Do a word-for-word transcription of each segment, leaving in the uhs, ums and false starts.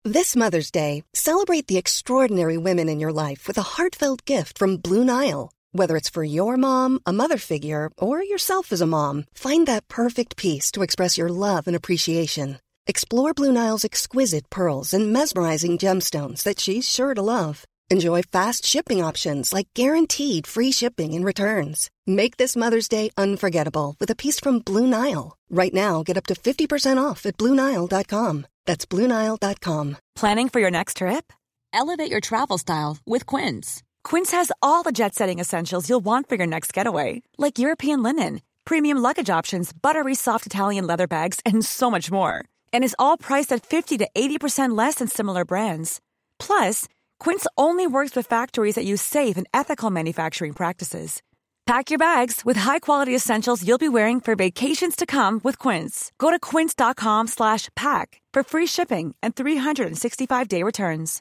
This Mother's Day, celebrate the extraordinary women in your life with a heartfelt gift from Blue Nile. Whether it's for your mom, a mother figure, or yourself as a mom, find that perfect piece to express your love and appreciation. Explore Blue Nile's exquisite pearls and mesmerizing gemstones that she's sure to love. Enjoy fast shipping options like guaranteed free shipping and returns. Make this Mother's Day unforgettable with a piece from Blue Nile. Right now, get up to fifty percent off at Blue Nile dot com. That's Blue Nile dot com. Planning for your next trip? Elevate your travel style with Quince. Quince has all the jet-setting essentials you'll want for your next getaway, like European linen, premium luggage options, buttery soft Italian leather bags, and so much more. And is all priced at fifty to eighty percent less than similar brands. Plus, Quince only works with factories that use safe and ethical manufacturing practices. Pack your bags with high-quality essentials you'll be wearing for vacations to come with Quince. Go to quince.com slash pack for free shipping and three sixty-five day returns.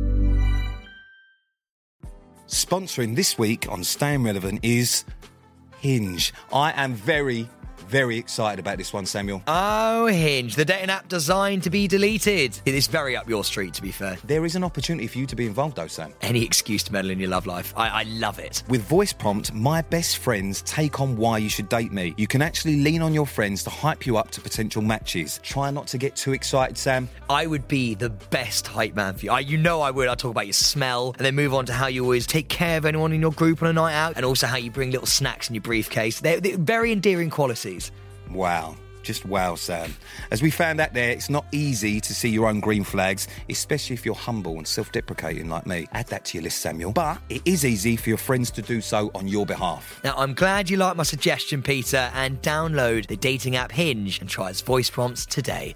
Sponsoring this week on Staying Relevant is Hinge. I am very, very excited about this one, Samuel. Oh, Hinge, the dating app designed to be deleted. It is very up your street, to be fair. There is an opportunity for you to be involved, though, Sam. Any excuse to meddle in your love life. I, I love it. With Voice Prompt, my best friends take on why you should date me. You can actually lean on your friends to hype you up to potential matches. Try not to get too excited, Sam. I would be the best hype man for you. I, you know I would. I'd talk about your smell and then move on to how you always take care of anyone in your group on a night out and also how you bring little snacks in your briefcase. They're, they're very endearing qualities. Wow. Just wow, Sam. As we found out there, it's not easy to see your own green flags, especially if you're humble and self-deprecating like me. Add that to your list, Samuel. But it is easy for your friends to do so on your behalf. Now, I'm glad you like my suggestion, Peter, and download the dating app Hinge and try its voice prompts today.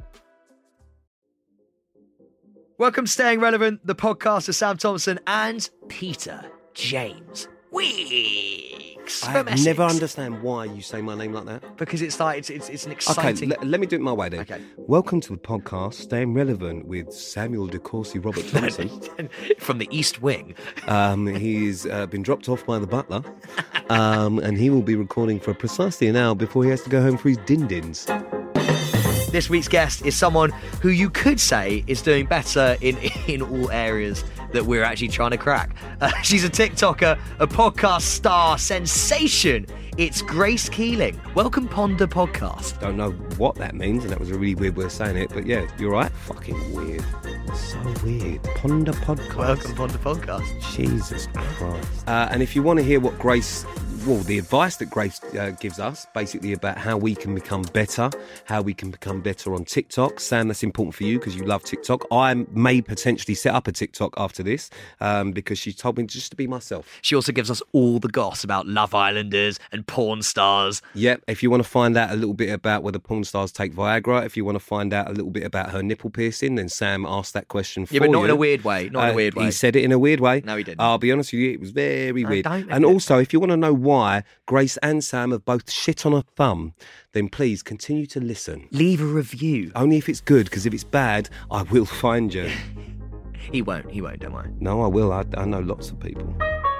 Welcome to Staying Relevant, the podcast of Sam Thompson and Peter James Weeks. I have never understand why you say my name like that. Because it's like it's it's, it's an exciting. Okay, l- let me do it my way then. Okay. Welcome to the podcast Staying Relevant with Samuel DeCourcy Robert Thompson. From the East Wing. Um, he's uh, been dropped off by the butler, um, and he will be recording for precisely an hour before he has to go home for his din-dins. This week's guest is someone who you could say is doing better in, in all areas that we're actually trying to crack. Uh, she's a TikToker, a podcast star sensation. It's Grace Keeling. Welcome, Ponder Podcast. Don't know what that means, and that was a really weird way of saying it, but yeah, you're right. Fucking weird. So weird. Ponder Podcast. Welcome, Ponder Podcast. Jesus Christ. Uh, and if you want to hear what Grace... Well, the advice that Grace uh, gives us, basically about how we can become better, how we can become better on TikTok. Sam, that's important for you because you love TikTok. I may potentially set up a TikTok after this um, because she told me just to be myself. She also gives us all the goss about Love Islanders and porn stars. Yep, if you want to find out a little bit about whether porn stars take Viagra, if you want to find out a little bit about her nipple piercing, then Sam asked that question for you. Yeah, but not you. in a weird way. Not uh, in a weird way. He said it in a weird way. No, he didn't. I'll be honest with you, it was very no, weird. Don't and also, if you want to know why why Grace and Sam have both shit on a thumb, then please continue to listen. Leave a review. Only if it's good, because if it's bad, I will find you. He won't, he won't, don't worry. No, I will. I, I know lots of people.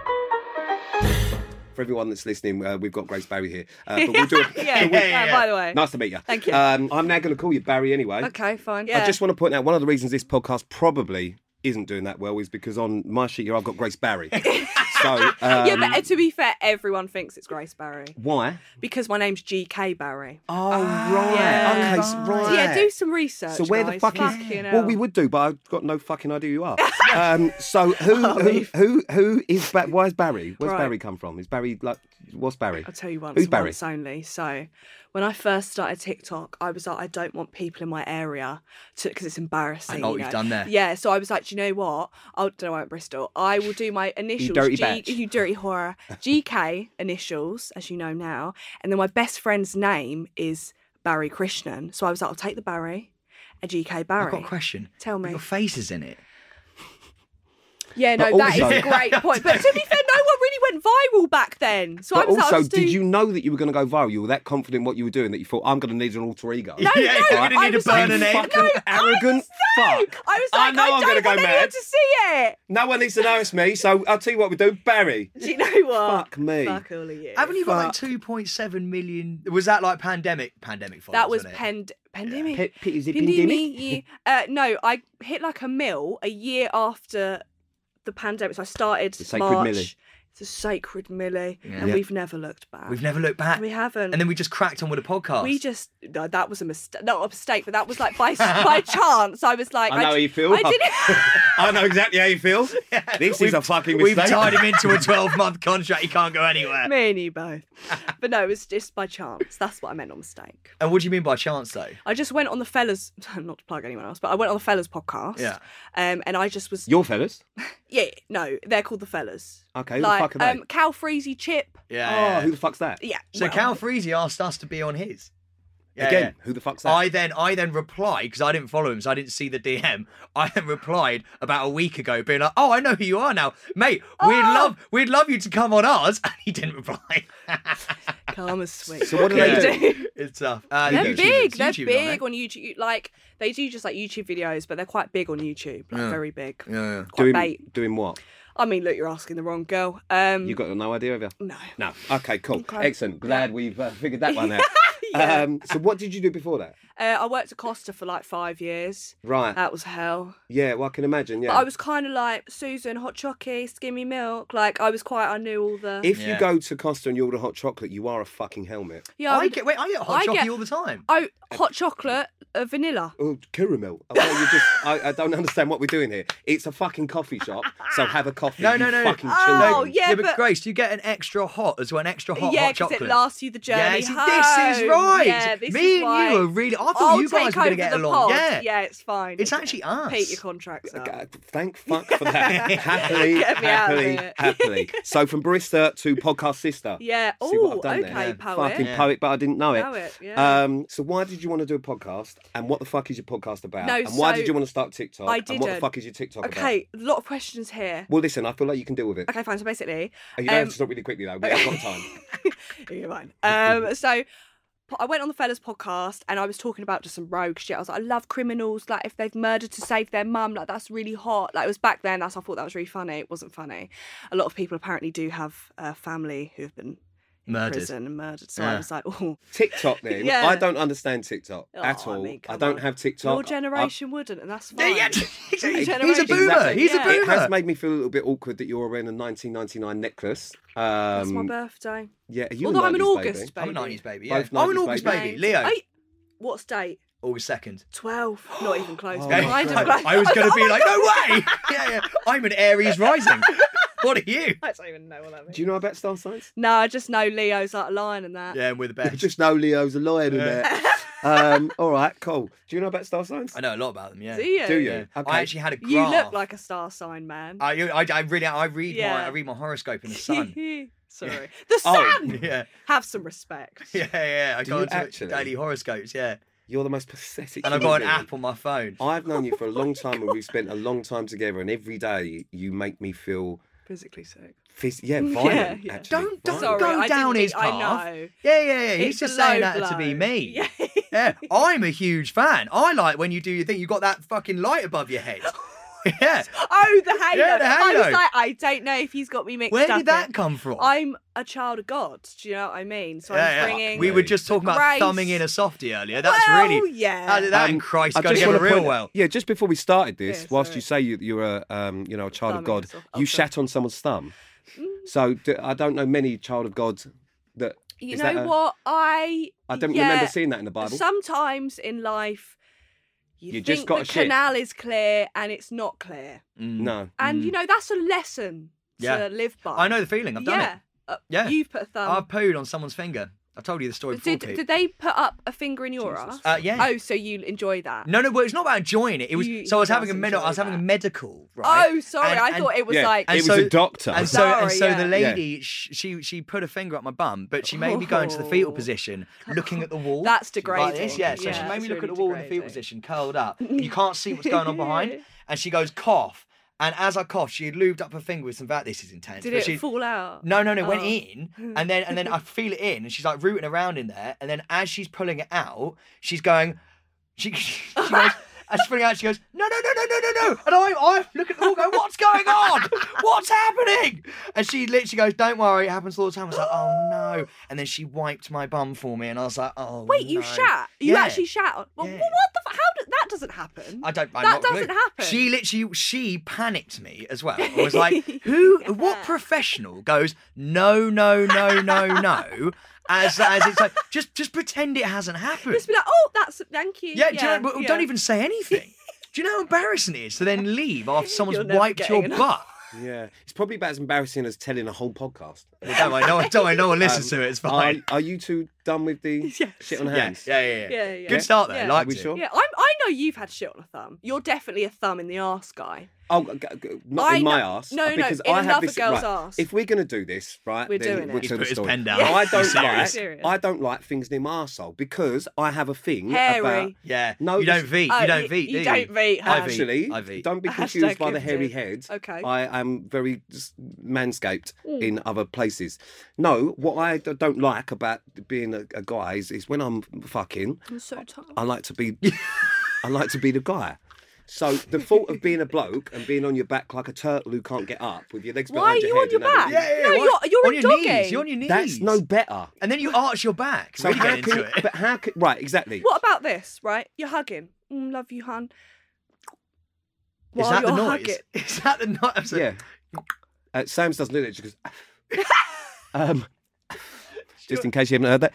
For everyone that's listening, uh, we've got Grace Barry here. Uh, but we'll do a, yeah, yeah, yeah, by the way. Nice to meet you. Thank you. Um, I'm now going to call you Barry anyway. Okay, fine. Yeah. I just want to point out one of the reasons this podcast probably isn't doing that well is because on my sheet here I've got Grace Barry. So, um, yeah, but to be fair, everyone thinks it's Grace Barry. Why? Because my name's G K Barry. Oh, right. Yeah. Okay, so, right. So, yeah, do some research. So where guys. the fuck fuck is... You know. Well, we would do, but I've got no fucking idea who you are. um, so who, Oh, who, who, who is... Ba- why is Barry? Where's Right. Barry come from? Is Barry, like... What's Barry? I'll tell you once. Who's Barry? Once only. So when I first started TikTok, I was like, I don't want people in my area to, because it's embarrassing. I know what you you've done there. Yeah, so I was like, do you know what? I don't know why at Bristol. I will do my initials. dirty G, batch. You dirty horror. G K initials, as you know now. And then my best friend's name is Barry Krishnan. So I was like, I'll take the Barry, a G K Barry. I've got a question. Tell me. Your face is in it. Yeah, no, But that is also- a great point. But to be fair, no one really went viral back then. So But I was like, also, I'll just did do... you know that you were going to go viral? You were that confident in what you were doing that you thought, I'm going to need an alter ego? No, Yeah, no, you didn't I need to was burn like, an egg. fucking no, arrogant I was, fuck. I was I like, know I, I'm don't gonna go want anyone mad. to see it. No one needs to notice me, so I'll tell you what we do. Barry. Do you know what? Fuck me. Fuck all of you. Haven't you got like Fuck. two point seven million? Was that like pandemic? Pandemic followers, That was wasn't it? pand- Pandemic. Pe- pe- is it Pandemic. Yeah. Uh, no, I hit like a mill a year after the pandemic. So I started The sacred March. Millie. It's a sacred Millie, Yeah. and Yeah. we've never looked back. We've never looked back. We haven't. And then we just cracked on with a podcast. We just no, that was a mistake. Not a mistake, but that was like by by chance. I was like, I know how d- you feel. I didn't. I know exactly how you feel. This is a fucking We've mistake. tied him into a twelve-month contract. He can't go anywhere. Me and you both. But no, it was just by chance. That's what I meant, not mistake. And what do you mean by chance, though? I just went on the fellas. Not to plug anyone else, but I went on the fellas podcast. Yeah. Um, and I just was. Your fellas? Yeah. No, they're called the fellas. Okay, who like, the fuck are they? Um, Cal Freezy, Chip. Yeah. oh, who the fuck's that? Yeah. So well, Cal Freezy asked us to be on his. Yeah, Again, yeah. who the fuck's that? I then I then replied because I didn't follow him, so I didn't see the D M. I then replied about a week ago, being like, "Oh, I know who you are now, mate. We'd Oh. love we'd love you to come on ours." And he didn't reply. Karma's sweet. So what do they do? It's tough. Uh, They're YouTubers, big. They're YouTubers, big aren't on YouTube. Like they do just like YouTube videos, but they're quite big on YouTube. Like Yeah. very big. they? Yeah, yeah. Quite Doing, bait. doing what? I mean, look, you're asking the wrong girl. Um, You got no idea, have you? no. No. Okay, cool. Okay. Excellent. Glad we've uh, figured that one out. Yeah. um, so what did you do before that? Uh, I worked at Costa for like five years. Right. That was hell. yeah, well, I can imagine, yeah. But I was kind of like Susan, hot chocolate, skimmy milk. Like I was quite. I knew all the. If Yeah. you go to Costa and you order hot chocolate, you are a fucking helmet. yeah, I would- get wait, I get hot I chocolate get- all the time. Oh, hot chocolate, uh, vanilla. Oh, caramel. Oh, well, you just, I, I don't understand what we're doing here. It's a fucking coffee shop, so have a coffee. No, you no, no. fucking Oh, children. yeah, yeah, but, but- Grace, you get an extra hot as well, an extra hot yeah, hot because chocolate. it lasts you the journey Yeah, see, home. this is right. Yeah, this Me is and why you are really. I thought I'll you guys take were going over to get the along. pod. Yeah, yeah, it's fine. It's actually us. Pete your contracts up. God, thank fuck for that. happily, Get me out of happily, here. happily. So from barista to podcast sister. Yeah. See what Oh, I've done okay, there? poet. Fucking Yeah. poet, but I didn't know it. Poet, yeah. Um, so why did you want to do a podcast? And what the fuck is your podcast about? No, and why so did you want to start TikTok? I And what the didn't. fuck is your TikTok about? Okay, a lot of questions here. Well, listen, I feel like you can deal with it. Okay, fine. So basically, You don't have um, to stop really quickly though. We haven't got time. You're fine. Um, so po- I went on the fellas podcast and I was talking about just some rogue shit. I was like, I love criminals. Like if they've murdered to save their mum, like that's really hot. Like it was back then. That's I thought that was really funny. It wasn't funny. A lot of people apparently do have a family who've been in Murdered. prison and murdered. So I Yeah. was like, oh, TikTok then. Yeah. I don't understand TikTok Oh, at I all. I, mean, come don't on. have TikTok. your generation wouldn't, and that's Yeah, fine. yeah. Your He's a generation- boomer. Exactly. He's a Yeah. boomer. It has made me feel a little bit awkward that you're wearing a nineteen ninety-nine necklace. Um, That's my birthday. Yeah, are you Although a I'm an nineties August baby? baby. I'm a nineties baby. Yeah, Both I'm an nineties August baby. baby. Leo, Hey, what's date? August second. twelve. Not even close. Oh, Kind my of God. close. I was going to oh be my like, God. no way. yeah, yeah. I'm an Aries rising. What are you? I don't even know what that means. Do you know about star signs? No, I just know Leo's like a lion and that. Yeah, and we're the best. Just know Leo's a lion in Yeah. there. Um, all right, cool. Do you know about star signs? I know a lot about them. Yeah. Do you? Do you? Yeah. Okay. I actually had a graph. You look like a star sign, man. I, I, I really, I read my, Yeah. I read my horoscope in the sun. Sorry. The Oh. sun! yeah, Have some respect. yeah, yeah. I Do go you into actually? daily horoscopes. Yeah, You're the most pathetic. and I've human got an being. app on my phone. I've known you for a long time, and we've spent a long time together. And every day you make me feel, Physically sick. phys- yeah, violent. yeah. Actually, Don't- don't violent. Sorry, go I down didn't his think- path. I know. Yeah, yeah, yeah. He's It's just a saying low that to be blow. me. Yeah. Yeah, I'm a huge fan. I like when you do your thing. You got that fucking light above your head. Yeah. Oh, the halo. Yeah, the I was halo. like, I don't know if he's got me mixed Where up. did that in- come from? I'm a child of God. Do you know what I mean? So Yeah, I'm yeah. bringing. We were just talking about grace. thumbing in a softie earlier. That's well, really yeah. that, that Um, and Christ I go just together wanna real point- well. Yeah, just before we started this, Yeah, whilst sorry. you say you, you're a, um, you know, a child of Thumbing God, yourself. you Oh, shat on someone's thumb. So d- I don't know many child of God that. You is know that a- what? I. I don't yeah, remember seeing that in the Bible. Sometimes in life, you, You think just gotta the shit. canal is clear and it's not clear. Mm. No. And, you know, that's a lesson Yeah. to live by. I know the feeling. I've done yeah. it. Uh, Yeah. You've put a thumb. I've pooed on someone's finger. I've told you the story before. Did, Pete. did they put up a finger in your Jesus. ass? Uh, yeah. Oh, so you enjoy that? No, no, well, it's not about enjoying it. It was You- so I was he having a does med- I was enjoy having a that. medical, right? Oh, sorry. And- I and- thought it was Yeah, like. and it was so- a doctor. And so, and Sorry, so yeah. the lady, sh- she she put a finger up my bum, but she made me go into the fetal Oh. position, looking at the wall. That's Like degrading. this, yeah. So Yeah, she made me that's look at the really wall in the fetal degrading. position, curled up. You can't see what's going on behind. And she goes, cough. And as I coughed, she had lubed up her finger with some vat. This is intense. Did but it she, fall out? No, no, no. It went Oh. in, and then and then I feel it in, and she's like rooting around in there. And then as she's pulling it out, she's going, she she goes, as she's pulling it out, she goes, no, no, no, no, no, no, no. And I, I look at the wall, go, what's going on? What's happening? And she literally goes, don't worry, it happens all the time. I was like, oh no. And then she wiped my bum for me, and I was like, oh. Wait, you no. shat? You Yeah. actually shat? Well, Yeah. what the? F- how did that doesn't happen? I don't. I'm That not doesn't clue. happen. She literally, she panicked me as well. I was like, who? What professional goes? No, no, no, no, no. As as it's like, just just pretend it hasn't happened. Just be like, oh, that's thank you. yeah, do you know, but yeah. don't even say anything. Do you know how embarrassing it is to then leave after someone's You're never wiped your getting enough. butt? Yeah, it's probably about as embarrassing as telling a whole podcast. Well, don't worry, no one, don't worry, no one listens to it. It's Are, fine. are you two done with the shit on Yeah, hands? yeah, yeah, yeah. Yeah, yeah. Good start though. Yeah. Liked Are we it. sure? Yeah, I'm, I know you've had shit on a thumb. You're definitely a thumb in the arse guy. Oh, g- g- not I in my know- arse. no, no, because in I have another this, girl's right, arse. If we're going to do this, right, We're then doing it. we'll He's tell put the his story. pen down. I He's don't serious. like. Serious. I don't like things in my arsehole because I have a thing Hairy. about. Yeah. No, you don't it's- veet. Oh, You don't you- veet. you do don't veet, huh? I veet. Actually, I veet. don't be Hashtag confused by the hairy gifted. head. Okay. I am very s- manscaped Mm. in other places. No, what I d- don't like about being a, a guy is, is when I'm fucking, I'm so tired. I like to be, I like to be the guy. So the thought of being a bloke and being on your back like a turtle who can't get up with your legs Why are behind you your on head. your and having- back? Yeah, yeah, No, yeah. you're- What? you're on a your knees. dogging. You're on your knees. That's no better. And then you arch your back. So really how get can, into it. but how can, right, exactly. What about this, right? You're hugging. Mm, love you, hun. Is While that the you're noise? hugging. Is that the noise? Yeah. Uh, Sam's doesn't do that. She goes, um, just in case you haven't heard that.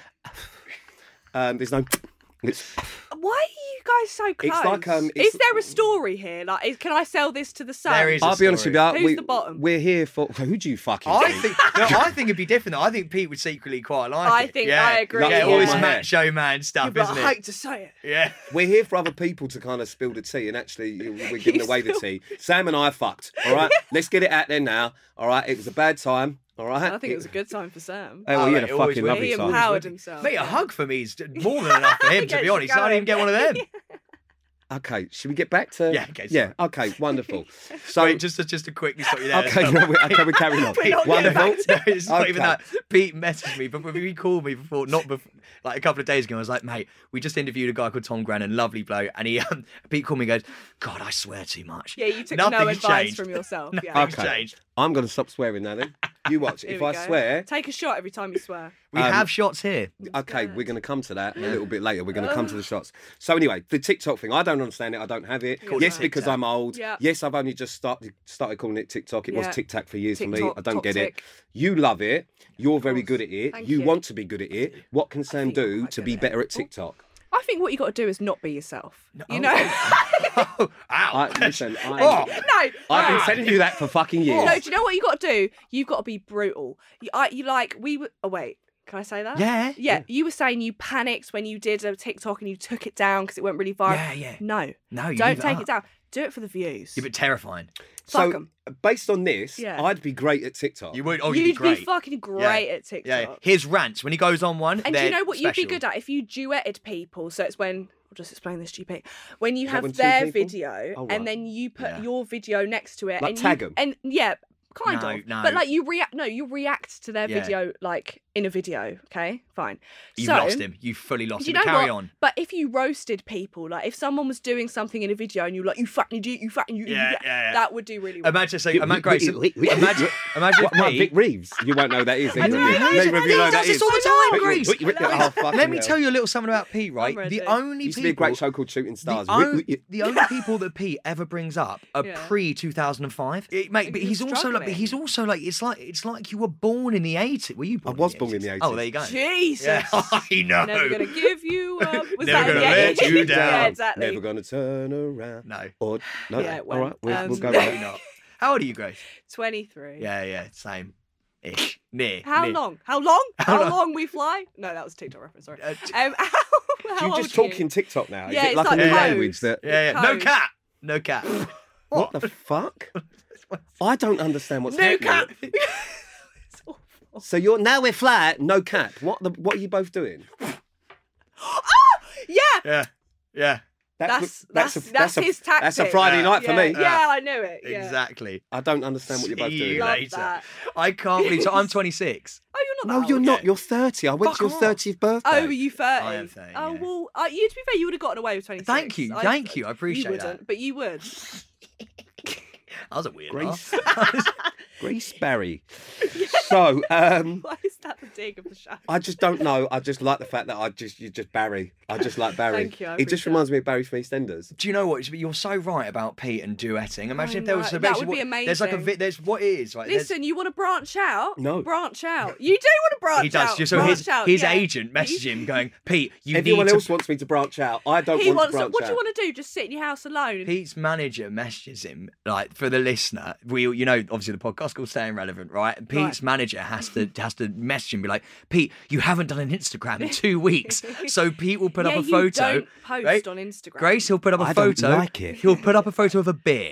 Um, there's no. It's, Why are you guys so close? It's like, um, it's- Is there a story here? Like, is, can I sell this to the sun? There is a I'll be honest with you. story. Who's we, the bottom? We're here for. Who do you fucking I think? think no, I think it'd be different though. I think Pete would secretly quite like I it. think yeah. I agree, Yeah, all yeah. this My hair. macho man stuff, You'd be like, isn't I it? hate to say it. Yeah. We're here for other people to kind of spill the tea, and actually we're giving away the tea. Sam and I are fucked. All right, let's get it out there now. All right, it was a bad time. All right, I think it was a good time for Sam. Oh, well, Oh, he mate, had a it always fucking will. lovely He time. empowered himself. Mate, a yeah. hug for me is more than enough for him, to Gets be you honest. I didn't even get one of them. Okay, should we get back to? Yeah, okay, Yeah. sorry. Okay. Wonderful. So. Wait, just to, just to quickly stop you there. Okay, no, we, okay, we're carrying on. We're not getting Wonderful. back No, it's not Okay. even that. Pete messaged me, but he called me before, not before, like a couple of days ago. I was like, mate, we just interviewed a guy called Tom Grennan, lovely bloke, and he, um, Pete called me and goes, God, I swear too much. Yeah, you took no Nothing's advice changed. from yourself. Nothing's Yeah. Okay. changed. I'm going to stop swearing now. Then you watch. Here if we I go. swear, Take a shot every time you swear. We Um, have shots here. okay, we're going to come to that a little bit later. We're going to come to the shots. So anyway, the TikTok thing, I don't understand it. I don't have it. Cool. Yes, TikTok. because I'm old. Yeah. Yes, I've only just started started calling it TikTok. It Yeah. was Tic Tac for years for me. TikTok, I don't get it. toxic. You love it. You're very course. good at it. Thank You you. want to be good at it. What can Sam think I'm do quite to good be at it. better at TikTok? I think what you got to do is not be yourself. You Oh. know? Oh, ow. I, listen, I, Oh. no. I've been no. telling you that for fucking years. No, do you know what you got to do? You've got to be brutal. You, I, you like we were. Oh wait, can I say that? Yeah. Yeah, you were saying you panicked when you did a TikTok and you took it down because it went really viral. Yeah, yeah. No, No, you don't leave it take up. it down. Do it for the views. Yeah, but terrifying. Fuck so 'em. based on this, Yeah. I'd be great at TikTok. You would. Oh, You'd you'd be great. fucking great Yeah. at TikTok. Yeah, yeah. His rants when he goes on one. And do you they're know what you'd be special. good at if you duetted people? So it's when I'll just explain this to you, Pete. When you that have when two their people? video Oh, right. and then you put Yeah. your video next to it, Like and tag you, 'em? and yeah, kind No, of. no. But like you react. No, you react to their Yeah. video like in a video. Okay, fine. You've so, lost him. You fully lost Do him. you know But carry what? on. But if you roasted people, like if someone was doing something in a video and you were like, you fucking idiot, you fucking, you, Yeah, you, yeah, yeah. that would do really well. Imagine, so, You- imagine, great. so- wait, wait, wait. imagine, imagine What, if what, Pete- Vic Reeves? You won't know that is. I don't know who that is. Neither of you He know does that this is. all the time, Wait, Grease. wait, wait, I know. oh, fucking Let me hell. tell you a little something about Pete, right? ready. The only Used to people, be a great show called Shooting Stars. The, Wait, on- wait, the only people that Pete ever brings up are Yeah. pre two thousand five. It, mate, but You're he's also like, but struggling. he's also like, it's like, it's like you were born in the eighties. Were you born? was in born in the Oh, eighties. there you go. Jesus. Yeah, I know. Never gonna give you up. Was Never that gonna yeah. let you down. Yeah, exactly. Never gonna turn around. No. Or no. Yeah, it all right, went. we'll, Um, we'll go with Maybe that. not. How old are you, Grace? twenty-three. Yeah, yeah, same. Ish. Near. How near. long? How long? How How, long? long we fly? No, that was a TikTok reference. Sorry. Uh, t- Um, how, how You old just are you? talking TikTok now? Yeah, Is it it's like, like a new codes. language that? Yeah, yeah. No Code. cat. No cat. What the fuck? I don't understand what's No happening. cat. It's awful. So you're now we're flat, no cap. What the? What are you both doing? Yeah. Yeah. Yeah. That's that's that's a, that's, a, his tactic. That's a Friday Yeah. night for yeah, me. Yeah, I knew it. Yeah. Exactly. I don't understand what you're both See doing. you Love later. that. I can't believe. So I'm twenty-six. Oh, you're not. No, that you're old. not. yet. You're thirty. I went Fuck to your off. thirtieth birthday. Oh, were you thirty? I am thirty, Oh yeah. well, uh, you to be fair, you would have gotten away with twenty-six. Thank you, I- thank you. I appreciate you wouldn't, that. but you would. That was a weird Grace. laugh. Grace Barry. So, um, Why is that the dig of the show? I just don't know. I just like the fact that I just you just Barry. I just like Barry. Thank you, I It just appreciate reminds me of Barry from EastEnders. Do you know what? You're so right about Pete and duetting. Imagine I if there was know. a That basically would be what- There's like a amazing. vi- there's what it is right. There's- Listen, you want to branch out? No. Branch out. You do want to branch he does. out. So branch his out, his yeah. agent messaged him going, Pete, you Everyone need else to. wants me to branch out. I don't He want wants to to. branch What do out. you want to do? Just sit in your house alone? Pete's manager messages him like for the listener. We, you know, obviously the podcast called Staying Relevant, right? And Pete's Right. manager has to has to message him, and be like, Pete, you haven't done an Instagram in two weeks, so Pete will put yeah, up a you photo. don't post right? on Instagram. Grace, he'll put up a I don't photo. like it. He'll put up a photo of a beer,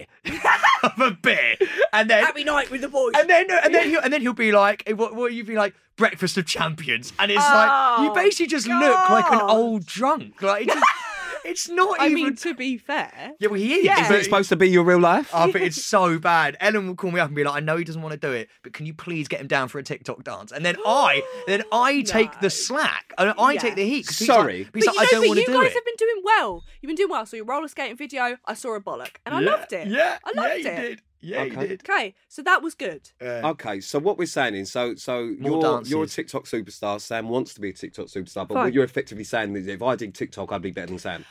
of a beer, and then Happy night with the boys. and then and then he'll, and then he'll be like, what what you be like, breakfast of champions, and it's like you Oh, basically just look like an God. old drunk, like it just, it's not I even. mean, to be fair, yeah, well, he is. Yeah. Is it supposed to be your real life? I think it's so bad. Ellen will call me up and be like, "I know he doesn't want to do it, but can you please get him down for a TikTok dance?" And then I, then I take No. the slack, and I Yeah. take the heat. 'cause he's Sorry. like, he's but like, you I know, don't but want you to do guys it. have been doing well. You've been doing well. So your roller skating video, I saw a bollock, and I Yeah, loved it. Yeah, I loved yeah, it. you did. Yeah, Okay. you did. Okay, so that was good. Okay, so what we're saying is, so so More you're dances. you're a TikTok superstar. Sam wants to be a TikTok superstar, but Fine. what you're effectively saying is, if I did TikTok, I'd be better than Sam.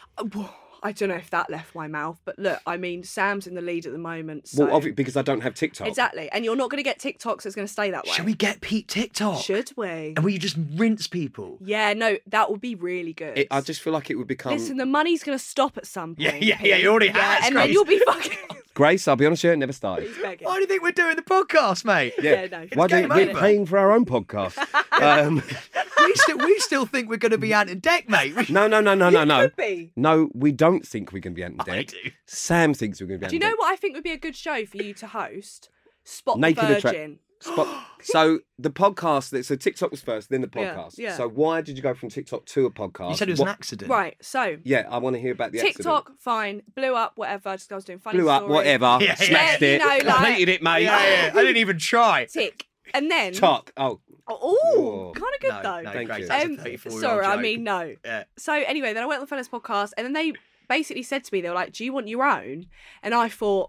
I don't know if that left my mouth, but look, I mean, Sam's in the lead at the moment. So... Well, obviously, because I don't have TikTok. Exactly, and you're not going to get TikToks that's going to stay that way. Should we get Pete TikTok? Should we? And we just rinse people. Yeah, no, that would be really good. It, I just feel like it would become. Listen, the money's going to stop at some point. Yeah, yeah, yeah, Pete. it already Yeah, has, and then Grace. you'll be fucking. Grace, I'll be honest with you, it never started. He's begging. Why do you think we're doing the podcast, mate? Yeah, no. Why do game we're over. paying for our own podcast? um, we still we still think we're going to be Ant and Deck, mate. We- no, no, no, no, no, You no. could be. No, we don't think we're going to be Ant and I Deck. do. Sam thinks we're going to be Ant Do you and know Deck. what I think would be a good show for you to host? Spot Naked the Attract- Virgin. Spot. So the podcast, so TikTok was first, then the Yeah, podcast. yeah. So why did you go from TikTok to a podcast? You said it was What- an accident. Right, so Yeah, I want to hear about the TikTok, accident. fine, blew up, whatever. Just I was doing funny Blew up, stories. whatever. Yeah, yeah. Smashed Yeah, you it. know, like- completed it, mate. Yeah, yeah, I didn't even try. Tick, and then Talk. Oh, oh, Oh. kind of good No, though. no, Thank Grace, you. that's a Um, thirty-four-year-old sorry, I joke. mean no. Yeah. So anyway, then I went on the Fellas podcast, and then they basically said to me, they were like, "Do you want your own?" And I thought,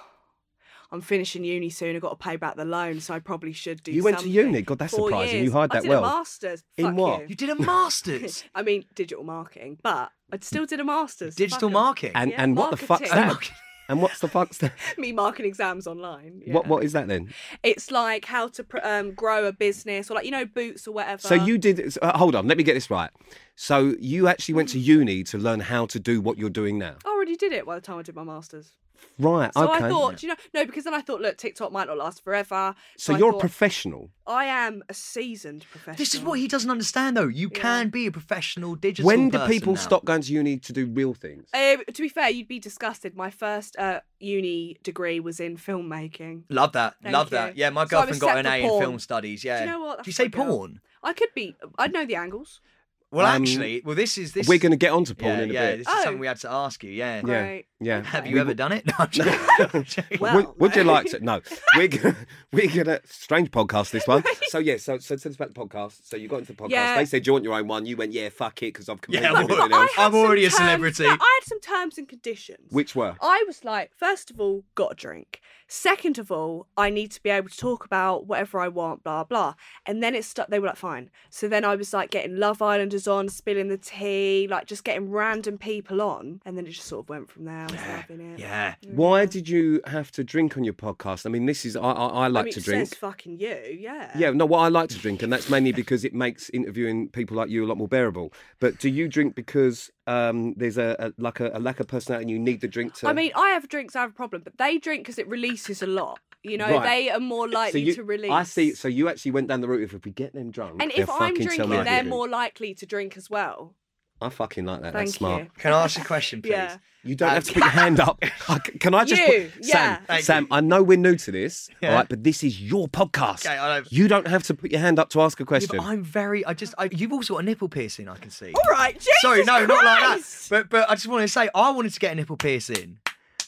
I'm finishing uni soon. I've got to pay back the loan, so I probably should do. You went to something. uni? God, that's Four surprising. years. You hide I that did well. a masters. In Fuck what? you. You did a masters. I mean, digital marketing, but I still did a masters. Digital Fuck 'em. marketing. And Yeah, and what the fuck's marketing. that? And what's the fuck's that? Me marking exams online. Yeah. What what is that then? It's like how to pr- um, grow a business, or like you know, Boots or whatever. So you did. Uh, hold on, let me get this right. So you actually went to uni to learn how to do what you're doing now. I already did it by the time I did my masters. Right. So okay. I thought, do you know, no, because then I thought, look, TikTok might not last forever. so I you're a thought, professional. I am a seasoned professional. This is what he doesn't understand, though. You Yeah. can be a professional digital When do person people now. stop going to uni to do real things? Um, to be fair, you'd be disgusted. My first uh, uni degree was in filmmaking. Love that. Thank Love you. that. Yeah, my So I girlfriend was got set an for A in porn. film studies. Yeah. Do you know what? Did you That's say my girl. porn? I could be. I'd know the angles. Well, Um, actually, well, this is this. We're going to get onto porn Yeah, in a yeah. bit. This is Oh. something we had to ask you. Yeah. Yeah. Great. Yeah. Have Okay. you ever done it? No, I'm joking. Well, would, would you no. like to? No, we're gonna, we're gonna strange podcast this one. So yeah, so so tell us about the podcast. So you got into the podcast. Yeah. They said you want your own one. You went, yeah, fuck it, because I've completed Yeah, well, everything I else. had I'm some already a terms- celebrity. no, I had some terms and conditions. Which were? I was like, first of all, got a drink. Second of all, I need to be able to talk about whatever I want, blah, blah. And then it stuck, they were like, fine. So then I was like getting Love Islanders on, spilling the tea, like just getting random people on. And then it just sort of went from there. I was loving it. Yeah. Why did you have to drink on your podcast? I mean, this is I I, I like I mean, to it drink. says fucking you, yeah. Yeah, no, what I like to drink, and that's mainly because it makes interviewing people like you a lot more bearable. But do you drink because um, there's a, a like a, a lack of personality and you need the drink to? I mean, I have drinks, I have a problem, but they drink because it releases a lot. You know, Right. they are more likely so you, to release. I see. So you actually went down the route of if we get them drunk, And they'll if I'm fucking tell drinking, me they're everything. more likely to drink as well. I fucking like that. Thank That's smart. you. Can I ask a question, please? Yeah. You don't Um, have to put your hand up. I- Can I just You, put yeah. Sam? Thank Sam, you. I know we're new to this, Yeah. all right, but this is your podcast. Okay, I know. You don't have to put your hand up to ask a Yeah, question. but I'm very. I just. I, you've also got a nipple piercing. I can see. All right, Jesus Sorry, no, not like that. Christ! But but I just want to say, I wanted to get a nipple piercing.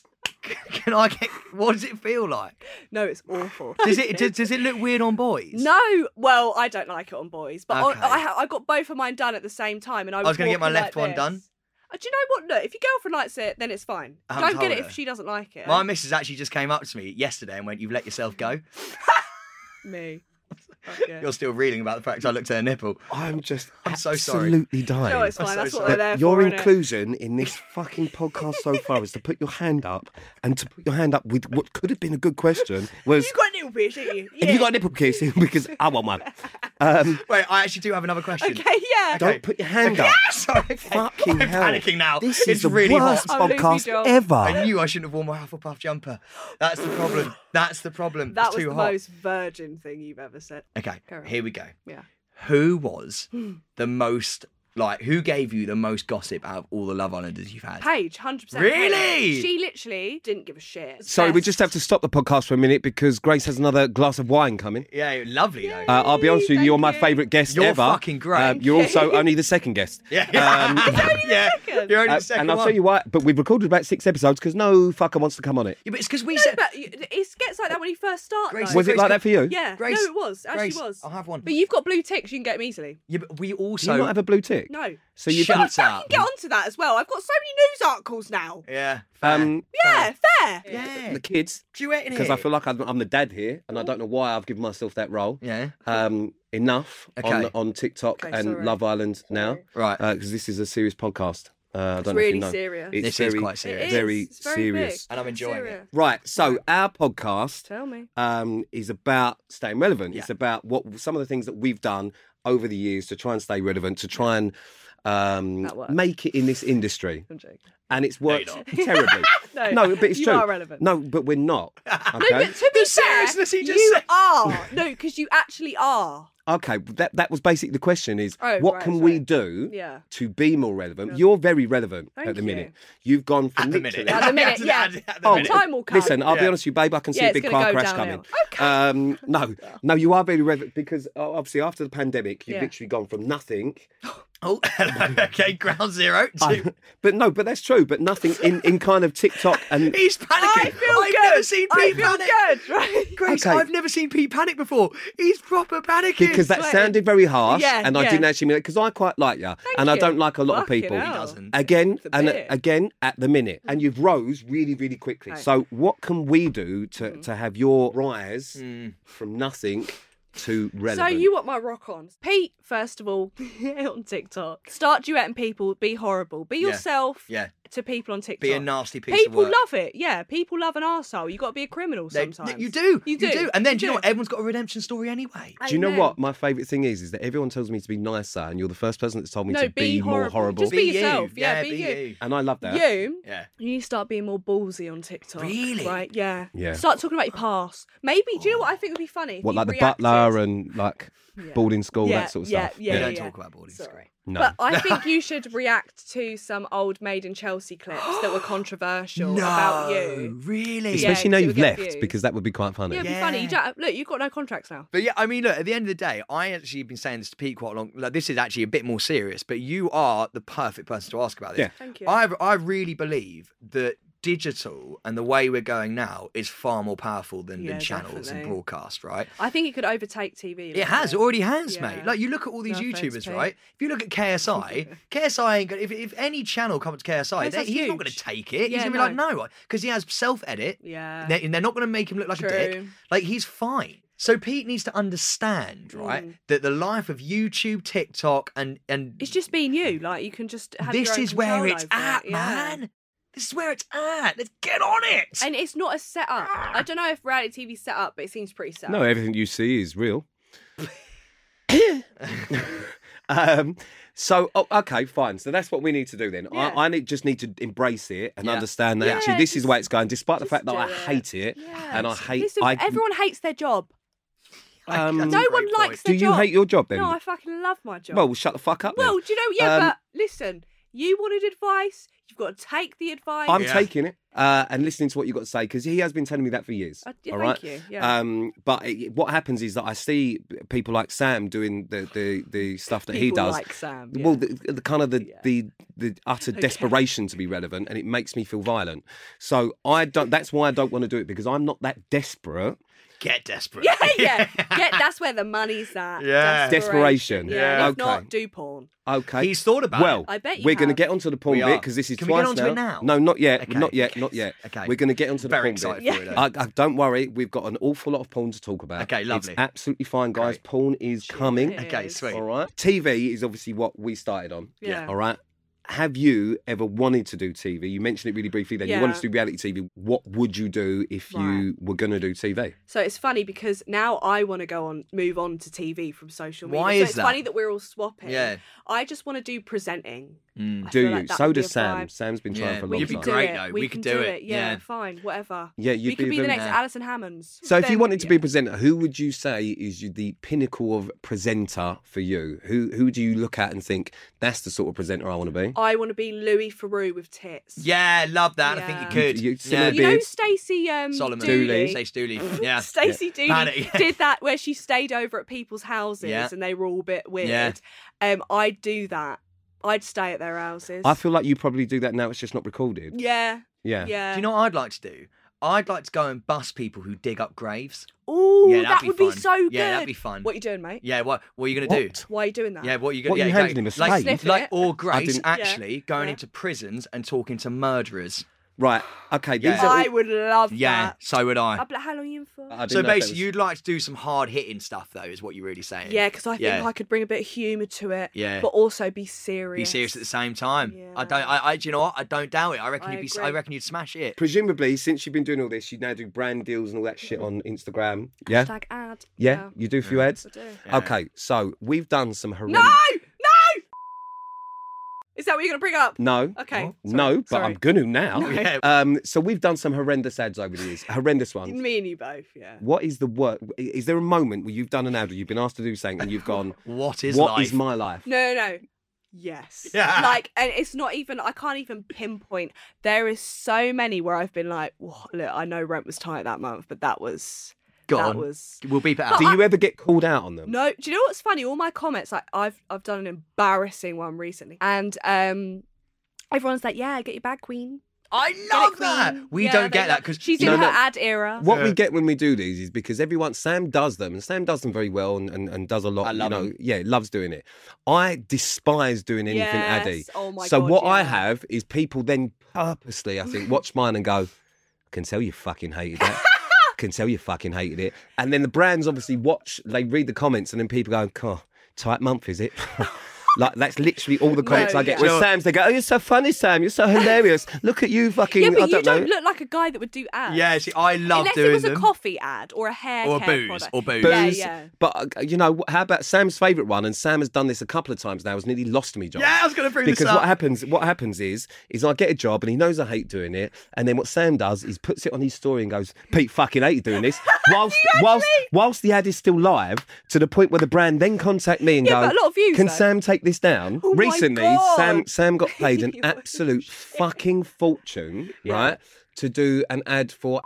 Can I get? What does it feel like? No, it's awful. Does it does, does it look weird on boys? No, well, I don't like it on boys, but on, Okay. I ha- I got both of mine done at the same time, and I was, I was gonna get my walking left like one this. done. Uh, Do you know what? Look, if your girlfriend likes it, then it's fine. I haven't Don't get told it her. if she doesn't like it. My missus actually just came up to me yesterday and went, "You've let yourself go." Me. Fuck yeah. You're still reeling about the fact I looked at her nipple. I'm just I'm so sorry. absolutely dying. No, it's fine. so That's what sorry. they're there Your for. innit? inclusion in this fucking podcast so far is to put your hand up and to put your hand up with what could have been a good question was, You've got a nipple piercing, haven't you? have you got a nipple piercing? Because I want one. Um, Wait, I actually do have another question. Okay, yeah. don't put your hand up. Sorry, okay. Fucking I'm hell. panicking now. This it's is the really worst hot. I'm losing podcast job. ever. I knew I shouldn't have worn my Hufflepuff jumper. That's the problem. That's the problem. That it's was too the hot. most virgin thing you've ever said. Okay, Carry on. here we go. Yeah. Who was the most like? Who gave you the most gossip out of all the Love Islanders you've had? Paige, one hundred percent. Really? She literally didn't give a shit. Sorry, we Best. just have to stop the podcast for a minute because Grace has another glass of wine coming. Yeah, lovely though. Uh, I'll be honest with you, Thank you're my you. favourite guest You're ever. fucking great. Um, you're also only the second guest. yeah, yeah. Um, yeah. second. You're only Uh, the second and I'll one. tell you what, but we've recorded about six episodes because no fucker wants to come on it. Yeah, but it's because we No, said. but you- it gets like that when you first start. Grace- though. Was it like that for you? Yeah. Grace- no, it was. Actually Grace, was. I'll have one. But you've got blue ticks. You can get them easily. Yeah, but we Do also. you not have a blue tick? No. So you Shut can, up. Get onto that as well. I've got so many news articles now. Yeah. fair. um, Yeah, fair. yeah. the kids, Duet in because here. I feel like I'm, I'm the dad here, and I don't know why I've given myself that role. Yeah. Um, enough Okay. on on TikTok Okay, and sorry. Love Island now, Right. because this is a serious podcast. Uh, I don't It's know if really you know. serious. It's This very, is quite serious. It is. very It's very serious. big. And I'm enjoying Serious. Right, so our podcast Tell me. um, is about staying relevant. Yeah. It's about what some of the things that we've done over the years to try and stay relevant, to try and um, That works. make it in this industry. I'm joking. And it's worked No, terribly. No, No, but it's you true. are relevant. No, but we're not. No, Okay. but to be The seriousness fair, he just you said. are. No, because you actually are. Okay, that that was basically the question: is Oh, what right, can sorry. we do Yeah. to be more relevant? You're very relevant Thank at the you. minute. You've gone from At the literally- minute. At the minute, At yeah. at the Oh, minute. Time will come. Listen, I'll be Yeah. honest with you, babe. I can see Yeah, a it's big gonna car go crash downhill. coming. Um, no, no, you are very relevant because uh, obviously after the pandemic, you've Yeah. literally gone from nothing. Oh, okay, ground zero. I- Two. but no, but that's true. But nothing in, in kind of TikTok and He's panicking. I feel I've good. never seen I Pete feel panic. good, right? Grace, Okay. I've never seen Pete panic before. He's proper panicking. because that Sweating. sounded very harsh, Yeah, and I yeah. didn't actually mean it because I quite like you, and I you. don't like a lot Fucking of people. hell. He doesn't. Again It's a and bit. again at the minute, and you've rose really, really quickly. Right. So, what can we do to, Mm. to have your rise Mm. from nothing to So relevant? you want my rock ons. Pete, first of all, on TikTok. Start duetting people, be horrible. Be Yeah. yourself Yeah. to people on TikTok. Be a nasty piece People of work. love it. Yeah, people love an arsehole. You've got to be a criminal They- sometimes. You do. You do. And then, You do you know do. what? Everyone's got a redemption story anyway. Do you know Amen. what my favourite thing is? Is that everyone tells me to be nicer, and you're the first person that's told me No, to be, be more horrible. horrible. Just be yourself. You. Yeah, be, be you. you. And I love that. You, Yeah. you need to start being more ballsy on TikTok. Really? Right, yeah. Yeah. Start talking about your past. Maybe, do you know what I think would be funny? If What, you like the reacted- butler and like Yeah. boarding school, yeah, that sort of yeah, stuff? Yeah, We yeah, don't yeah. talk about boarding school. Sorry. No. But I think you should react to some old Made in Chelsea clips that were controversial about you. Really? Yeah. Especially now 'cause it you've would get left, views. because that would be quite funny. Yeah, it'd be Yeah. funny. You don't, look, you've got no contracts now. But yeah, I mean, look, at the end of the day, I actually been saying this to Pete quite a long. Like, this is actually a bit more serious, but you are the perfect person to ask about this. Yeah. Thank you. I I really believe that digital and the way we're going now is far more powerful than, Yeah, than channels and definitely. broadcast, right? I think it could overtake T V. a It little has, it bit. already has, Yeah. mate. Like, you look at all these No offence, YouTubers, Pete. right? If you look at K S I, K S I ain't gonna, if, if any channel comes to K S I, K S they- I's he's not going huge. to take it. he's Yeah, going to be no. like, no, because he has self-edit. Yeah. They're, they're not going to make him look like a dick. True. Like, he's fine. So Pete needs to understand, right, Mm. that the life of YouTube, TikTok, and and It's just being you. Like, you can just have this your own is where control it's over at, it. Yeah. man. This is where it's at. Let's get on it. And it's not a setup. I don't know if reality T V's set up, but it seems pretty set No, up. everything you see is real. um, so, oh, okay, fine. So that's what we need to do then. Yeah. I, I need, just need to embrace it and Yeah. understand that Yeah. actually this is the way it's going, despite the just fact that do I it. hate it Yeah. and I hate. Listen, I, everyone hates their job. um, That's a No great one point. likes do their you job. hate your job then? No, I fucking love my job. Well, shut the fuck up. then. Well, do you know? Yeah, Um, but listen, you wanted advice. You've got to take the advice. I'm Yeah. taking it uh, and listening to what you've got to say because he has been telling me that for years. Uh, yeah, all thank right? you, yeah. Um, but it, what happens is that I see people like Sam doing the, the, the stuff that he People does. like Sam, Well, yeah. the, the kind of the, Yeah. the the utter desperation to be relevant, and it makes me feel violent. So I don't. That's why I don't want to do it because I'm not that desperate Get desperate. Yeah, yeah. Get, that's where the money's at. Yeah. Desperation. Yeah. Yeah. If not, Okay. do porn. Okay. He's thought about well, it. I bet you we're going to have. get onto the porn We bit are. because this is Can we twice get onto it now? No, not yet. Okay. Not yet. Not yet. Okay. We're going to get onto the Very porn excited bit. for it, though. I, I, don't worry, we've got an awful lot of porn to talk about. Okay, lovely. It's absolutely fine, guys. Great. Porn is coming. Cheers. Okay, sweet. All right. T V is obviously what we started on. Yeah. All right. Have you ever wanted to do T V? You mentioned it really briefly then. You Yeah. wanted to do reality T V. What would you do if you were going to do T V? So it's funny because now I want to go on, move on to T V from social media. Why so is it's that? funny that we're all swapping. Yeah. I just want to do presenting. Mm. I Do feel you? like that so would be does a Sam. vibe. Sam's been trying Yeah, for a We long You'd can be time. do great, it. though. We, We can could do it. Yeah, Yeah. fine, whatever. Yeah, you'd we could be be the very- next Yeah. Alison Hammonds. So if you Then- wanted to be a yeah. presenter, who would you say is you- the pinnacle of presenter for you? Who who do you look at and think that's the sort of presenter I want to be? I want to be Louis Theroux with tits. Yeah, love that. I think Yeah. you could. You- you- yeah. similar You know beards. Stacey um, Solomon. Dooley? Stacey Dooley. Yeah. Stacey Dooley Panic, yeah. did that where she stayed over at people's houses Yeah. and they were all a bit weird. Yeah. Um, I'd do that. I'd stay at their houses. I feel like you probably do that now. It's just not recorded. Yeah. Yeah. Yeah. Do you know what I'd like to do? I'd like to go and bust people who dig up graves. Ooh, Yeah, that'd that be would fun. be so good. Yeah, that'd be fun. What are you doing, mate? Yeah, what what are you gonna do? What? Why are you doing that? Yeah, what are you gonna What, yeah, you exactly. handing him a like, spade? Sniffing like it? or I Grace didn't- actually going Yeah. into prisons and talking to murderers. Right. Okay. These Yeah. are all- I would love Yeah, that. so would I. I'd be like, how long are you in for? I didn't So know if that basically, was- you'd like to do some hard hitting stuff, though, is what you're really saying. Yeah, because I think Yeah. I could bring a bit of humour to it, Yeah. but also be serious. Be serious at the same time. Yeah. I don't. I, I. Do you know what? I don't doubt it. I reckon I you'd be. agree. I reckon you'd smash it. presumably, since you've been doing all this, you now do brand deals and all that shit on Instagram. Yeah. Hashtag ad. Yeah. You do a few ads. I do. Yeah. Okay. So we've done some horrendous. No! No! Is that what you're going to bring up? No. Okay. What? sorry, No, but sorry. I'm gonna now. Yeah. Um, so we've done some horrendous ads over the years, horrendous ones. Me and you both, yeah. What is the work? Is there a moment where you've done an ad or you've been asked to do something and you've gone, What is "What life? is my life?" No, no, no. Yes. Yeah. Like, and it's not even, I can't even pinpoint. There is so many where I've been like, "Whoa, look, I know rent was tight that month, but that was, Go that on. was. We'll beep it out. Do you ever get called out on them? No, do you know what's funny? All my comments, like I've I've done an embarrassing one recently, and um, everyone's like, "Yeah, get your bag, queen." I Get love it, that. queen. We Yeah, don't they get that love- because she's in No, her no. ad era. What we Yeah. get when we do these is because everyone, Sam does them, and Sam does them very well and, and, and does a lot. I love you know, them. yeah, loves doing it. I despise doing anything Yes. addy. Oh my so God, what I yeah. have is people then purposely, I think, watch mine and go, "I can tell you fucking hated that. I can tell you fucking hated it." And then the brands obviously watch, they read the comments, and then people go, "God, tight month, is it?" Like, that's literally all the comments No, I get. yeah. With Sure. Sam's, they go, "Oh, you're so funny, Sam. You're so hilarious. Look at you fucking, Yeah, but I you don't don't know." look like a guy that would do ads. Yeah, see, I love Unless doing it was them. a coffee ad or a hair Or care booze, product. or booze. Yeah, Booze. yeah. But uh, you know, how about Sam's favourite one? And Sam has done this a couple of times now. Has nearly lost me jobs. Yeah, I was going to bring Because this up. what happens, what happens is, is I get a job and he knows I hate doing it, and then what Sam does is puts it on his story and goes, "Pete fucking hated doing this," whilst whilst whilst the ad is still live, to the point where the brand then contact me and Yeah, go, but a lot of views, "Can though." Sam take this down?" Oh my Recently, God. Sam Sam got paid an You absolute shit. fucking fortune, Yeah. right, to do an ad for.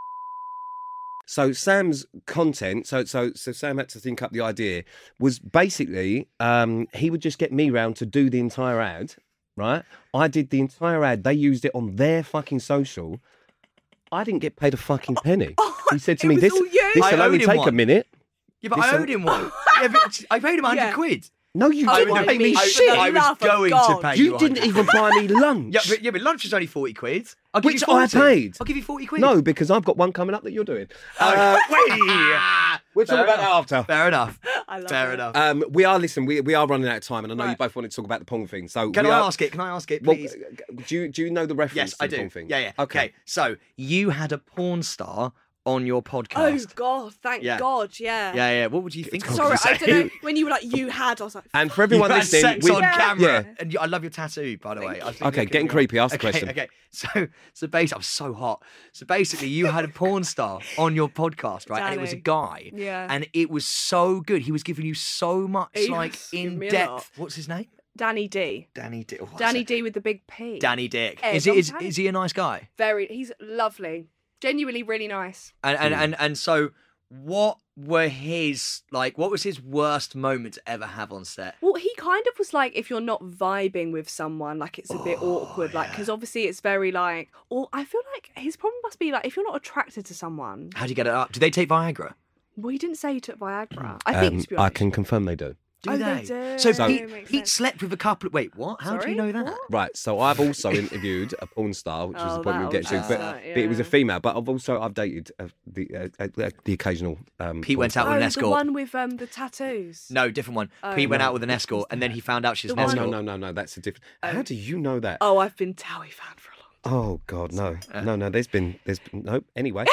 So Sam's content, so so so Sam had to think up the idea, was basically um, he would just get me round to do the entire ad, right? I did the entire ad. They used it on their fucking social. I didn't get paid a fucking penny. He said to it me, was "This all you." this I will only owed him take a one. minute." Yeah, but Listen- I owed him one. yeah, but I paid him a hundred Yeah. quid. No, you Oh, didn't my pay me God. shit. For the I was love of going to God. pay You you. didn't even buy me lunch. Yeah, but, yeah, but lunch was only forty quid. I'll give Which you I forty. paid. I'll give you forty quid. No, because I've got one coming up that you're doing. Oh, Uh, wait. we'll talk Fair about that enough. after. Fair enough. I love Fair it. enough. Um, we are listen. We we are running out of time, and I know you Right. both wanted to talk about the porn thing. So Can we I are, ask it? Can I ask it, Well, please? do you do you know the reference? Yes, I to the do. porn thing? Yeah, yeah. Okay. Okay. So you had a porn star on your Oh podcast. God! Thank Yeah. God! Yeah. Yeah, yeah. What would you think? I was Sorry, gonna I say? don't know. When you were like, you had, I was like, And for everyone You had listening, sex we, on camera. Yeah. And you, I love your tattoo, by the way. I think Okay, you're getting gonna- creepy. Ask the okay, question. Okay, so so basically, I'm so hot. So basically, you had a porn star on your podcast, right? And it was a Danny. guy. Yeah. And it was so good. He was giving you so much, He like was giving in me a depth. lot. What's his name? Danny D. Danny Dick. Oh, Danny that's D with the big P. it. Danny Dick. Ed, Is, it, I'm is, Danny. is he a nice guy? Very. He's lovely. Genuinely, really nice. And Hmm. and, and and so, what were his like? What was his worst moment to ever have on set? Well, he kind of was like, if you're not vibing with someone, like it's a bit Oh, awkward, like because obviously it's very like. Or I feel like his problem must be like if you're not attracted to someone. How do you get it up? Do they take Viagra? Well, he didn't say he took Viagra. I think, Um, to be I honest. can confirm they do. Do Oh, they? they do. So So- Pete, Makes Pete sense. slept with a couple of... Wait, what? How do Sorry? you know that? What? Right, so I've also interviewed a porn star, which was Oh, the point we were getting to, that but, was- but it was a yeah. female. But I've also I've dated uh, the uh, uh, the occasional. Um, Pete porn went out star. with an Oh, escort. the one with um, the tattoos. No, different one. Oh. Pete went No. out with an escort, and then he found out she's The an Oh one- escort. no no no no, that's a different. How do you know that? Oh, I've been Towie fan for a long time. Oh God, no, Uh. no, no. There's been, there's been, no. Anyway,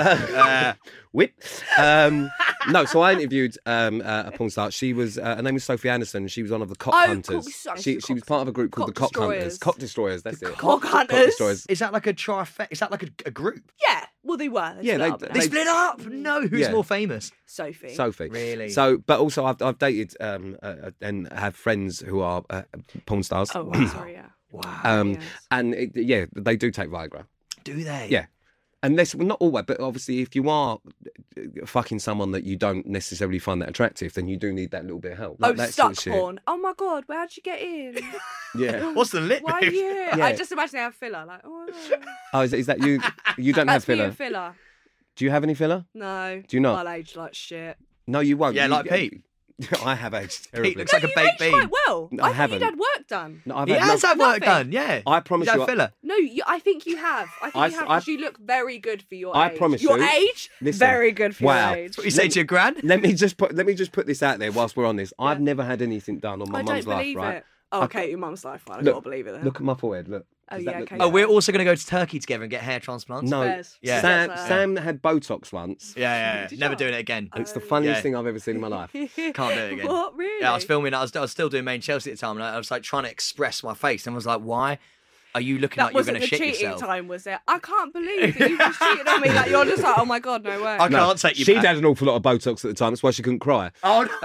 Uh, whip. Um, no, so I interviewed um, uh, a porn star. She was, uh, her name was Sophie Anderson. She was one of the cock Oh, hunters. cool, sorry, she, the she was cock- part of a group called cock the Cock destroyers. Hunters. Cock Destroyers. That's it. Cock hunters. Destroyers. is that like a trifecta? Is that like a, a group? Yeah, well, they were. They Yeah, split they- up now. They They- split up. No, who's Yeah. more famous? Sophie. Sophie. Really? So, but also I've I've dated um, uh, and have friends who are uh, porn stars. Oh, wow, sorry, yeah. Wow. Um, yes. and it, yeah, they do take Viagra. Do they? Yeah. Unless, well, not always, but obviously, if you are fucking someone that you don't necessarily find that attractive, then you do need that little bit of help. Like Oh, that stuck sort of shit. porn. Oh my god, where'd you get in? Yeah. What's the lit? Why are move? you? Yeah. I just imagine they have filler. Like, oh, Oh, is, is that you? You don't have that's me filler. and filler. Do you have any filler? No. Do you not? I'll age like shit. No, you won't. Yeah, You- like Pete. I have aged terribly. Pete looks like a you baked aged bean. quite well. No, I, I thought haven't. you'd had work done. No, I've He had has no- had work nothing. done. Yeah. I promise He's had you- filler. No, you, I think you have. I think I- you have I- because you look very good for your I age. promise your you- age, Listen, very good for wow. your age. What you say to your gran? Let me just put. Let me just put this out there whilst we're on this. I've never had anything done on my I don't mum's life. believe Right? it. Oh, I- okay, your mum's life. I Look, gotta believe it. Then. Look at my forehead. Look. Oh, Does yeah, that look okay. Oh, nice? we're also going to go to Turkey together and get hair transplants. No, Fairs. Yeah. Sam, That's, uh, Sam had Botox once. Yeah, yeah, yeah. Did Never you? doing it again. It's the funniest Yeah. thing I've ever seen in my life. Can't do it again. What, really? Yeah, I was filming. I was, I was still doing main Chelsea at the time, and I, I was like trying to express my face, and I was like, "Why are you looking That like you're wasn't going the to shit cheating yourself?" time, was it? I can't believe that you just cheated on me. Like you're just like, oh my god, no way. I can't take you She back. had an awful lot of Botox at the time. That's why she couldn't cry. Oh, no. Um, so,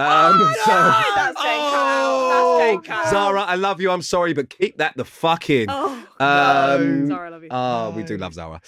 That's Oh. Jane That's Jane Cole. Zara, I love you. I'm sorry, but keep that the fuck in. Oh, um, Zara, I love you. Oh, we do love Zara.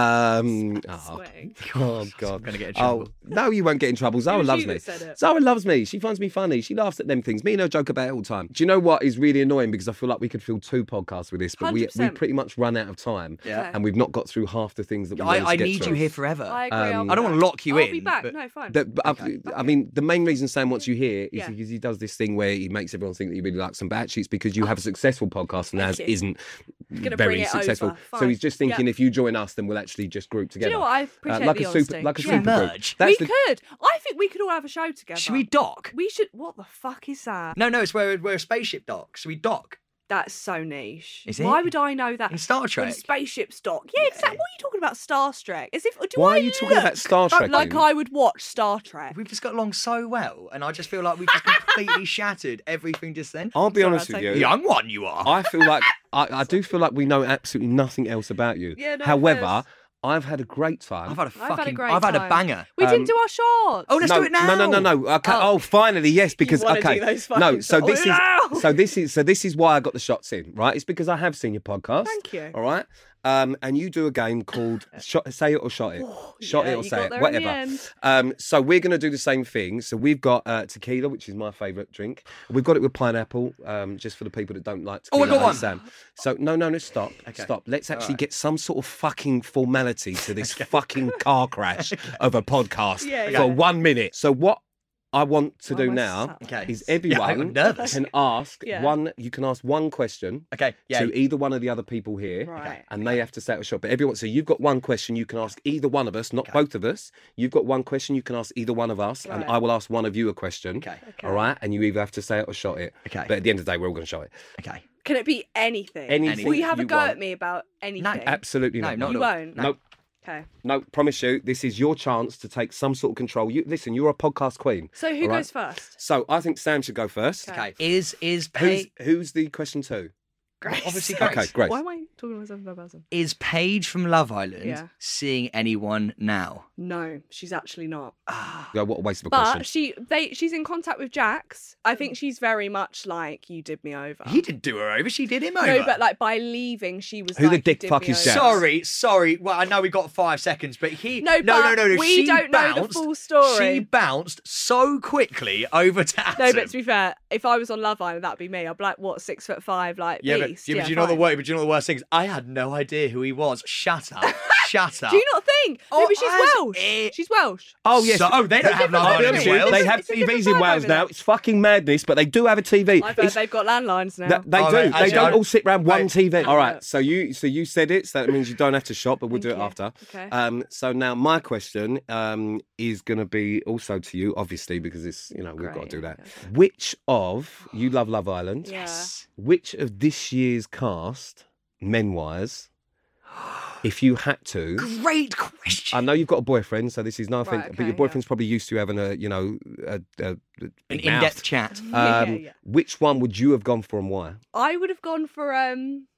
Um, oh, Sweating. oh God. I'm gonna get in trouble. Oh, no, you won't get in trouble. Zara was loves you me. that said it. Zara loves me. She finds me funny. She laughs at them things. Me and her joke about it all the time. Do you know what is really annoying? Because I feel like we could fill two podcasts with this, but we, we one hundred percent. pretty much run out of time. Yeah. Okay. And we've not got through half the things that we wanted I, I to get need through. you here forever. I agree. Um, I'll be I don't want to back. lock you I'll in. be back. but- No, fine. The, but I, I mean, the main reason Sam wants you here is Yeah. because he does this thing where he makes everyone think that he really likes them, but actually it's because you have a successful podcast and Thank ours you. isn't Gonna very bring it successful. over. So Fine. he's just thinking Yeah. if you join us, then we'll actually just group Do together. you know what? I appreciate Uh, like the a honesty. super, like a Yeah. super group. Merge. That's we the, could. I think we could all have a show together. Should we dock? We should. What the fuck is that? No, no, it's where we're a spaceship dock. Should we dock? That's so niche. Is Why it? would I know that? In Star When Trek? spaceship stock. Yeah, exactly. What are you talking about? Star Trek? As if. Do Why I are you talking look about Star Trek? Like then? I would watch Star Trek. We've just got along so well, and I just feel like we've just completely shattered everything just then. I'll be Sorry, honest I'll with take you. Young one, you are. I feel like I, I do feel like we know absolutely nothing else about you. Yeah, no However, offense. I've had a great time. I've had a I've fucking. had a great I've had a time. banger. We Um, didn't do our shots. Oh, let's no, do it now. No, no, no, no. Okay. Oh, Oh. finally, yes. Because wanna okay, do those no. fucking So shots. this is Now. so this is so this is why I got the shots in, right? It's because I have seen your podcast. Thank you. All right. Um, and you do a game called shot, Say It or Shot It. Shot yeah, It or you Say got It, there in the whatever. end. Um, so we're going to do the same thing. So we've got uh, tequila, which is my favourite drink. We've got it with pineapple, um, just for the people that don't like Oh, I tequila. got one. like Sam. So no, no, no, stop, stop. Let's actually get some sort of fucking formality to this fucking car crash of a podcast Yeah, for yeah. one minute. So what I want to Why do am I now sat like Okay. is Yeah, everyone I'm nervous. can ask Yeah. one. You can ask one question Okay. Yeah. to either one of the other people here, Right. and they have to say it or shot. But everyone, so you've got one question you can ask either one of us, not both of us. You've got one question you can ask either one of us, and Right. I will ask one of you a question. Okay. All right, and you either have to say it or shot it. Okay. But at the end of the day, we're all going to shot it. Okay. Can it be anything? Anything Will you have a you go want. at me about anything? Absolutely No, not. not You at all. won't. No. Okay. No, promise you, this is your chance to take some sort of control. You listen, you're a podcast queen. So who all right? goes first? So I think Sam should go first. Okay. Okay. Is is Who's Paige? who's the question two? Grace. Obviously, Grace. Okay, great. Why am I talking to myself in third person? Is Paige from Love Island Yeah. seeing anyone now? No, she's actually not. Yeah, what a waste of a But question. she, they, she's in contact with Jax. I think she's very much like you did me over. He didn't do her over. She did him over. No, but like by leaving, she was Who the like, dick you did fuck me is over. Jax? Sorry, sorry. Well, I know we got five seconds, but he. No, no, but no, no, no. we she don't know the bounced, full story. She bounced so quickly over to Adam. No, but to be fair, if I was on Love Island, that'd be me. I'd be like, what, six foot five, like Yeah, Pete, least. Yeah, Yeah, but you know the fine. word. But you know the worst thing is, I had no idea who he was. Shut up. Shut up. Do you not think? Oh, Maybe she's as Welsh. it- She's Welsh. Oh, yes. So, oh, they don't have different I'll be Love honest Island with in you, Wales. they have It's a T Vs different in vibe Wales over now. there. It's fucking madness, but they do have a T V. I've heard It's- they've got landlines now. Th- they Oh, do. right, They actually, don't I- all sit around one Right. T V. All right. Yeah. So you, so you said it. So that means you don't have to shop, but we'll do it Thank you. after. Okay. Um. So now my question um is going to be also to you, obviously, because it's you know we've got to Great, do that. okay. Which of you love Love Island? Yeah. Which of this year's cast, men wise, if you had to? Great question. I know you've got a boyfriend, so this is no offense, Right, but your okay, boyfriend's probably used to having a, you know, a, a, a An big in-depth mouth. chat. Yeah, Um, yeah. Which one would you have gone for and why? I would have gone for um.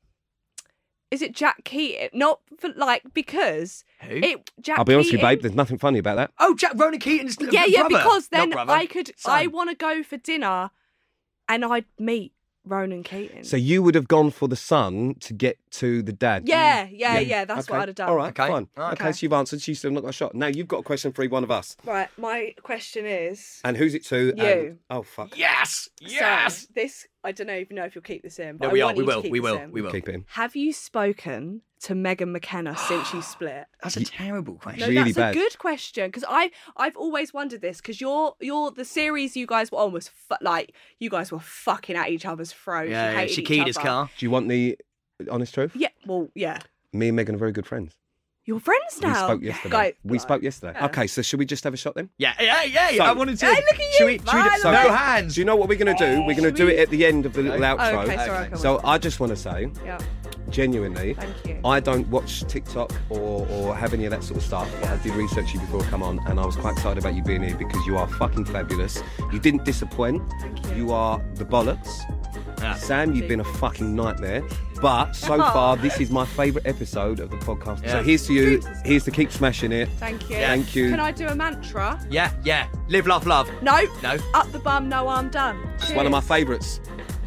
Is it Jack Keaton? Not for like because Who? it. Jack I'll be honest with you, Keaton- babe. There's nothing funny about that. Oh, Jack Ronan Keaton's l- Yeah, yeah. brother. Because Not then brother, I could. son. I want to go for dinner, and I'd meet Ronan Keaton. So you would have gone for the son to get to the dad. yeah, yeah, yeah. That's Okay. what I'd have done. All right, Okay. fine. Okay. Okay. so you've answered. She's still not got a shot. Now you've got a question for one of us. Right. My question is. And who's it to? You. And, oh fuck. Yes, yes. So, this I don't know even know if you'll keep this in. But No, I we are. want We you to will. keep We this will. in. We will. Keep it in. Have you spoken to Megan McKenna since you split? That's a terrible question. No, Really that's bad. a good question because I I've always wondered this because you're you're the series you guys were almost fu- like you guys were fucking at each other's throats. Yeah, you yeah. hated each Shakida's other. car. Do you want the honest truth? Yeah, well, yeah. Me and Megan are very good friends. You're friends now. We spoke yesterday. Guy- we like- spoke yesterday. Yeah. Okay, so should we just have a shot then? Yeah, yeah, yeah. So- I wanted to. Hey, look at Should you, we, should we man, do, look no at- hands. Do you know what we're going to do? We're going to Should do we- it at the end of the little Oh, outro. okay, sorry, Okay. okay, So well, I just want to say, yeah. genuinely, Thank you. I don't watch TikTok or, or have any of that sort of stuff. But I did research you before I come on, and I was quite excited about you being here because you are fucking fabulous. You didn't disappoint. Thank you. You are the bollocks. Yeah. Sam, you've been a fucking nightmare. But so far, this is my favourite episode of the podcast. Yeah. So here's to you. Here's to keep smashing it. Thank you. Thank you. Can I do a mantra? Yeah, yeah. Live, laugh, love. No. No. Up the bum, no I'm done. It's one of my favourites.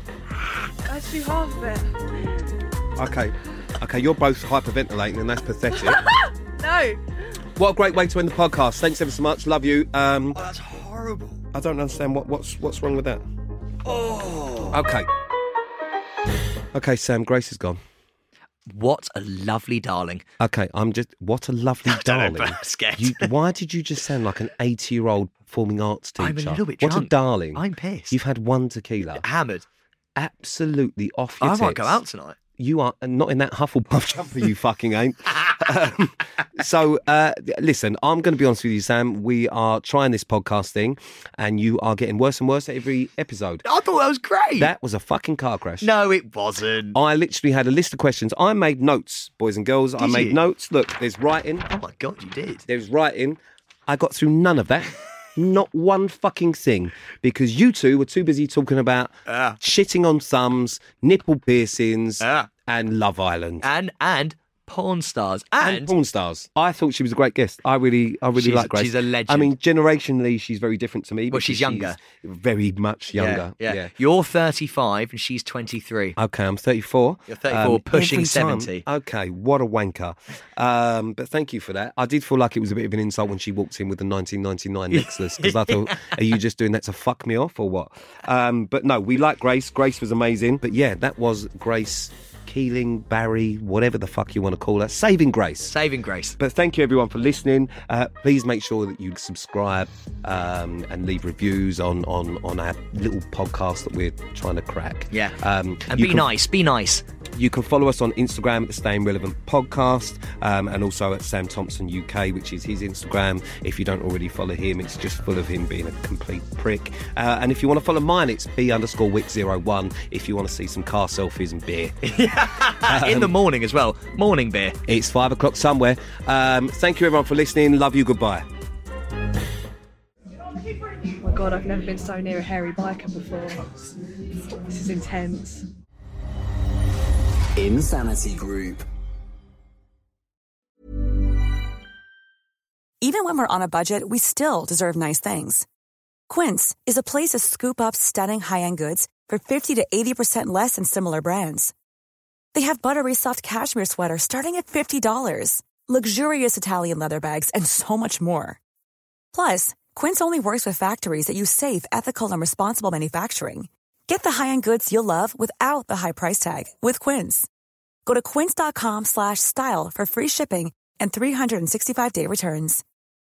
Let's do half of it. Okay. Okay, you're both hyperventilating, and that's pathetic. No. What a great way to end the podcast. Thanks ever so much. Love you. Um, Oh, that's horrible. I don't understand what, what's what's wrong with that. Oh. Okay. Okay, Sam, Grace is gone. What a lovely darling. Okay, I'm just what a lovely don't know, darling. but I'm scared. You, why did you just sound like an eighty-year-old performing arts teacher? I'm a little bit What a drunk. darling. I'm pissed. You've had one tequila. Hammered. Absolutely off your I might tits. go out tonight. You are not in that Hufflepuff jumper, you fucking ain't. Um, so, uh, listen, I'm going to be honest with you, Sam. We are trying this podcast thing, and you are getting worse and worse at every episode. I thought that was great. That was a fucking car crash. No, it wasn't. I literally had a list of questions. I made notes, boys and girls. I Did made you? notes. Look, there's writing. Oh my God, you did. There's writing. I got through none of that. Not one fucking thing. Because you two were too busy talking about Ah. shitting on thumbs, nipple piercings, Ah. and Love Island. And and porn stars. And, And, porn stars. I thought she was a great guest. I really, I really She's- like Grace. she's a legend. I mean, generationally, she's very different to me. Well, because she's younger. very much younger. Yeah, yeah. You're thirty-five and she's twenty-three. Okay, I'm thirty-four. You're thirty-four, pushing every time- seventy. Okay, what a wanker. Um, but thank you for that. I did feel like it was a bit of an insult when she walked in with the nineteen ninety-nine necklace because I thought, are you just doing that to fuck me off or what? Um, but no, we like Grace. Grace was amazing. But yeah, that was Grace Keeling, Barry, whatever the fuck you want to call her. Saving Grace. Saving Grace. But thank you everyone for listening. Uh, please make sure that you subscribe um, and leave reviews on, on, on our little podcast that we're trying to crack. Yeah. Um, And you be can- nice. Be nice. You can follow us on Instagram at the Staying Relevant Podcast um, and also at Sam Thompson U K, which is his Instagram. If you don't already follow him, it's just full of him being a complete prick. Uh, and if you want to follow mine, it's B underscore Wick zero one if you want to see some car selfies and beer. In the morning as well. Morning beer. It's five o'clock somewhere. Um, thank you everyone for listening. Love you. Goodbye. Oh my God, I've never been so near a hairy biker before. This is intense. Insanity Group. Even when we're on a budget, we still deserve nice things. Quince is a place to scoop up stunning high-end goods for fifty to eighty percent less than similar brands. They have buttery soft cashmere sweaters starting at fifty dollars, luxurious Italian leather bags, and so much more. Plus, Quince only works with factories that use safe, ethical, and responsible manufacturing. Get the high-end goods you'll love without the high price tag with Quince. Go to quince.com slash style for free shipping and three sixty-five day returns.